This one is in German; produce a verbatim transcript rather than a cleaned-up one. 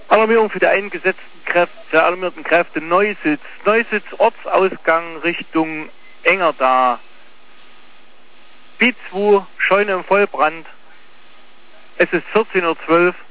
Alarmierung für die eingesetzten Kräfte, für alarmierten Kräfte Neusitz. Neusitz, Ortsausgang Richtung Engerda. B zwei, Scheune im Vollbrand. Es ist vierzehn Uhr zwölf.